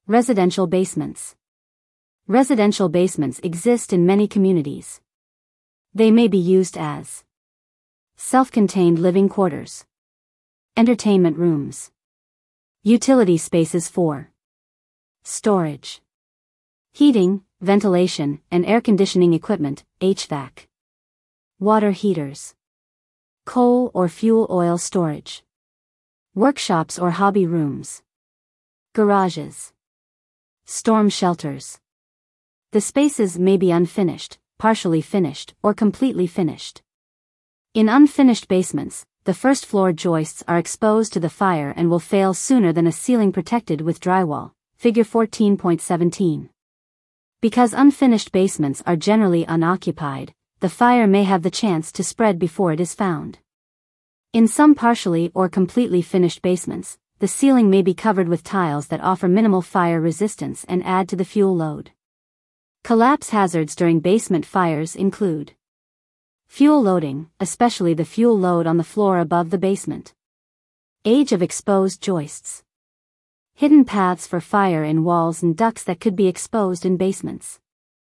Residential basements. Residential basements exist in many communities. They may be used as self-contained living quarters, entertainment rooms, utility spaces for storage, heating, ventilation, and air conditioning equipment, HVAC, water heaters, coal or fuel oil storage, workshops or hobby rooms, garages, storm shelters. The spaces may be unfinished, partially finished, or completely finished. In unfinished basements, the first floor joists are exposed to the fire and will fail sooner than a ceiling protected with drywall, figure 14.17. Because unfinished basements are generally unoccupied, the fire may have the chance to spread before it is found. In some partially or completely finished basements, the ceiling may be covered with tiles that offer minimal fire resistance and add to the fuel load. Collapse hazards during basement fires include fuel loading, especially the fuel load on the floor above the basement, age of exposed joists, hidden paths for fire in walls and ducts that could be exposed in basements,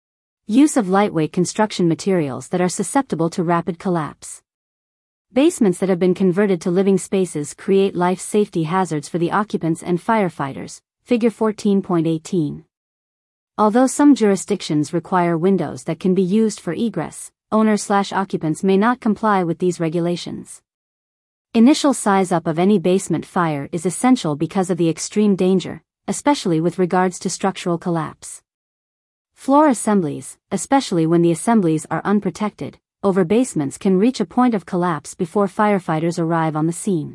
use of lightweight construction materials that are susceptible to rapid collapse. Basements that have been converted to living spaces create life safety hazards for the occupants and firefighters, figure 14.18. Although some jurisdictions require windows that can be used for egress, owners/occupants may not comply with these regulations. Initial size-up of any basement fire is essential because of the extreme danger, especially with regards to structural collapse. Floor assemblies, especially when the assemblies are unprotected, over basements can reach a point of collapse before firefighters arrive on the scene.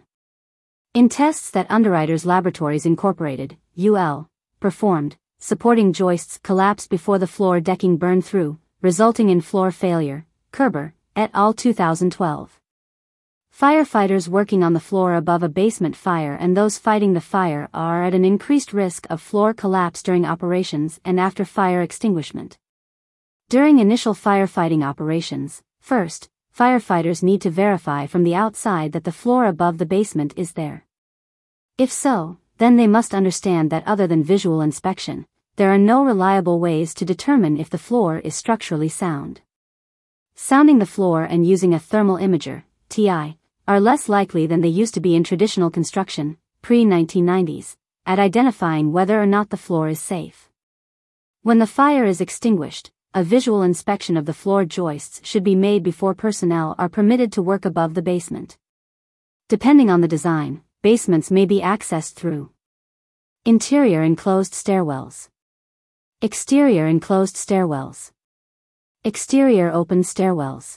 In tests that Underwriters Laboratories Incorporated, UL, performed, supporting joists collapsed before the floor decking burned through, resulting in floor failure, Kerber, et al. 2012. Firefighters working on the floor above a basement fire and those fighting the fire are at an increased risk of floor collapse during operations and after fire extinguishment. During initial firefighting operations, first, firefighters need to verify from the outside that the floor above the basement is there. If so, then they must understand that other than visual inspection, there are no reliable ways to determine if the floor is structurally sound. Sounding the floor and using a thermal imager, TI, are less likely than they used to be in traditional construction, pre-1990s, at identifying whether or not the floor is safe. When the fire is extinguished, a visual inspection of the floor joists should be made before personnel are permitted to work above the basement. Depending on the design, basements may be accessed through interior enclosed stairwells, exterior enclosed stairwells, exterior open stairwells,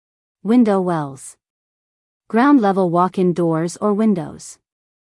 window wells, ground-level walk-in doors or windows.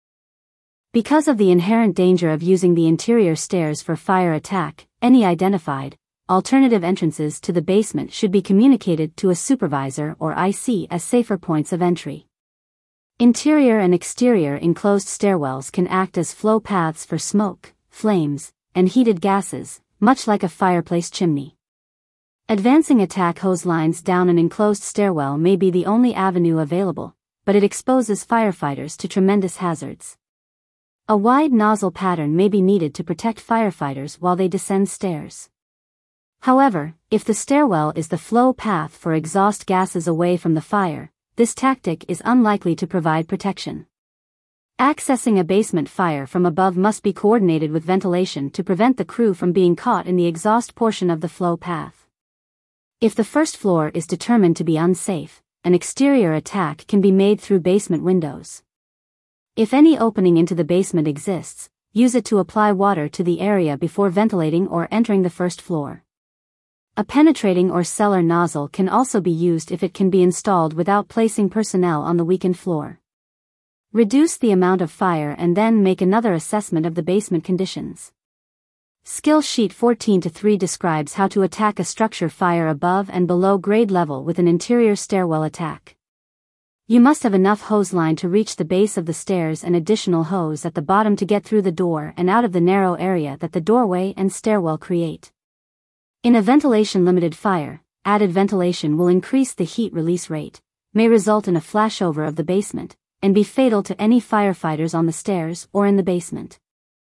Because of the inherent danger of using the interior stairs for fire attack, any identified alternative entrances to the basement should be communicated to a supervisor or IC as safer points of entry. Interior and exterior enclosed stairwells can act as flow paths for smoke, flames, and heated gases, much like a fireplace chimney. Advancing attack hose lines down an enclosed stairwell may be the only avenue available, but it exposes firefighters to tremendous hazards. A wide nozzle pattern may be needed to protect firefighters while they descend stairs. However, if the stairwell is the flow path for exhaust gases away from the fire, this tactic is unlikely to provide protection. Accessing a basement fire from above must be coordinated with ventilation to prevent the crew from being caught in the exhaust portion of the flow path. If the first floor is determined to be unsafe, an exterior attack can be made through basement windows. If any opening into the basement exists, use it to apply water to the area before ventilating or entering the first floor. A penetrating or cellar nozzle can also be used if it can be installed without placing personnel on the weakened floor. Reduce the amount of fire and then make another assessment of the basement conditions. Skill sheet 14-3 describes how to attack a structure fire above and below grade level with an interior stairwell attack. You must have enough hose line to reach the base of the stairs and additional hose at the bottom to get through the door and out of the narrow area that the doorway and stairwell create. In a ventilation-limited fire, added ventilation will increase the heat release rate, may result in a flashover of the basement, and be fatal to any firefighters on the stairs or in the basement.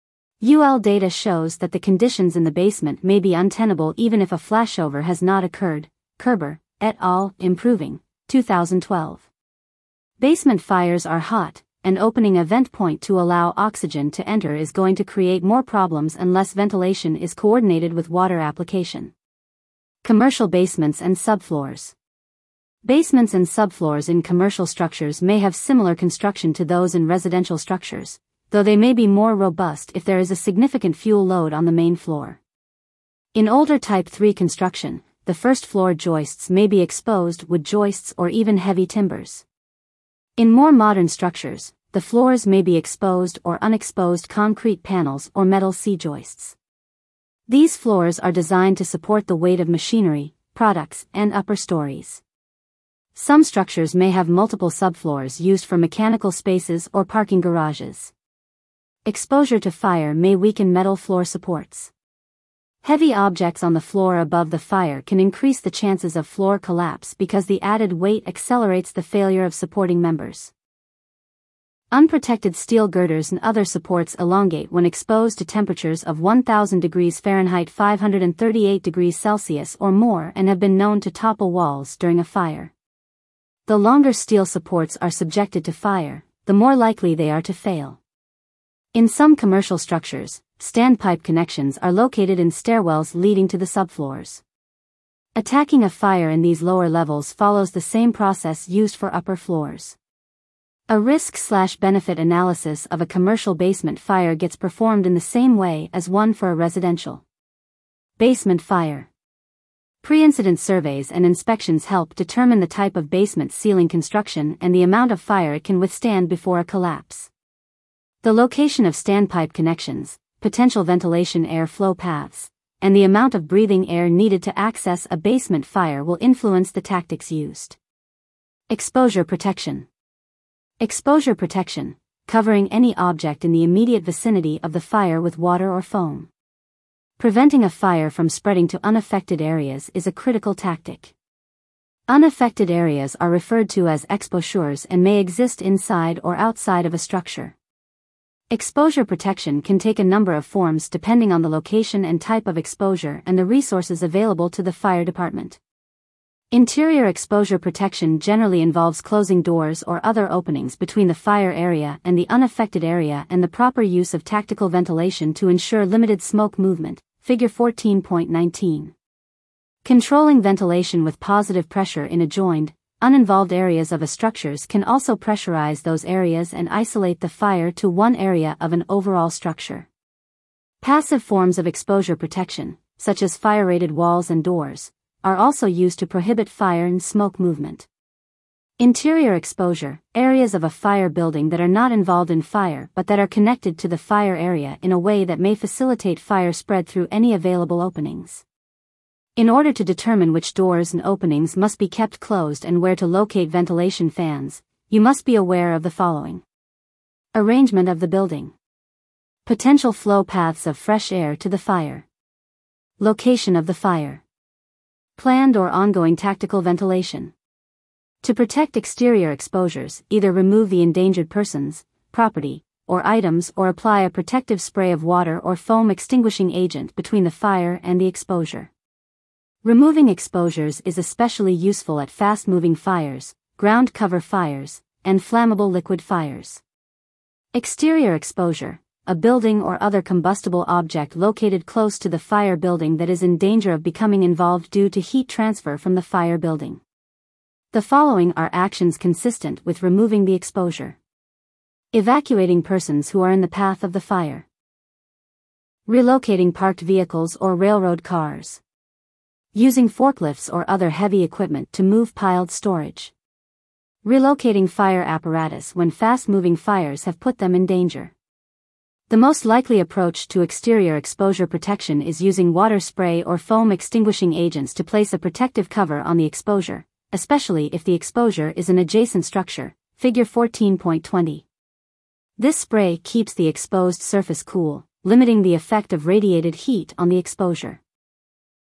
UL data shows that the conditions in the basement may be untenable even if a flashover has not occurred. Kerber, et al., Improving, 2012. Basement fires are hot, and opening a vent point to allow oxygen to enter is going to create more problems unless ventilation is coordinated with water application. Commercial basements and subfloors. Basements and subfloors in commercial structures may have similar construction to those in residential structures, though they may be more robust if there is a significant fuel load on the main floor. In older Type 3 construction, the first floor joists may be exposed wood joists or even heavy timbers. In more modern structures, the floors may be exposed or unexposed concrete panels or metal C-joists. These floors are designed to support the weight of machinery, products, and upper stories. Some structures may have multiple subfloors used for mechanical spaces or parking garages. Exposure to fire may weaken metal floor supports. Heavy objects on the floor above the fire can increase the chances of floor collapse because the added weight accelerates the failure of supporting members. Unprotected steel girders and other supports elongate when exposed to temperatures of 1000 degrees Fahrenheit 538 degrees Celsius or more and have been known to topple walls during a fire. The longer steel supports are subjected to fire, the more likely they are to fail. In some commercial structures, standpipe connections are located in stairwells leading to the subfloors. Attacking a fire in these lower levels follows the same process used for upper floors. A risk/benefit analysis of a commercial basement fire gets performed in the same way as one for a residential basement fire. Pre-incident surveys and inspections help determine the type of basement ceiling construction and the amount of fire it can withstand before a collapse. The location of standpipe connections, potential ventilation air flow paths, and the amount of breathing air needed to access a basement fire will influence the tactics used. Exposure protection. Exposure protection, covering any object in the immediate vicinity of the fire with water or foam. Preventing a fire from spreading to unaffected areas is a critical tactic. Unaffected areas are referred to as exposures and may exist inside or outside of a structure. Exposure protection can take a number of forms depending on the location and type of exposure and the resources available to the fire department. Interior exposure protection generally involves closing doors or other openings between the fire area and the unaffected area and the proper use of tactical ventilation to ensure limited smoke movement. Figure 14.19. Controlling ventilation with positive pressure in adjoined, uninvolved areas of a structures can also pressurize those areas and isolate the fire to one area of an overall structure. Passive forms of exposure protection, such as fire-rated walls and doors, are also used to prohibit fire and smoke movement. Interior exposure, areas of a fire building that are not involved in fire but that are connected to the fire area in a way that may facilitate fire spread through any available openings. In order to determine which doors and openings must be kept closed and where to locate ventilation fans, you must be aware of the following. Arrangement of the building. Potential flow paths of fresh air to the fire. Location of the fire. Planned or ongoing tactical ventilation. To protect exterior exposures, either remove the endangered persons, property, or items or apply a protective spray of water or foam extinguishing agent between the fire and the exposure. Removing exposures is especially useful at fast-moving fires, ground cover fires, and flammable liquid fires. Exterior exposure, a building or other combustible object located close to the fire building that is in danger of becoming involved due to heat transfer from the fire building. The following are actions consistent with removing the exposure. Evacuating persons who are in the path of the fire. Relocating parked vehicles or railroad cars. Using forklifts or other heavy equipment to move piled storage. Relocating fire apparatus when fast-moving fires have put them in danger. The most likely approach to exterior exposure protection is using water spray or foam extinguishing agents to place a protective cover on the exposure, especially if the exposure is an adjacent structure. Figure 14.20. This spray keeps the exposed surface cool, limiting the effect of radiated heat on the exposure.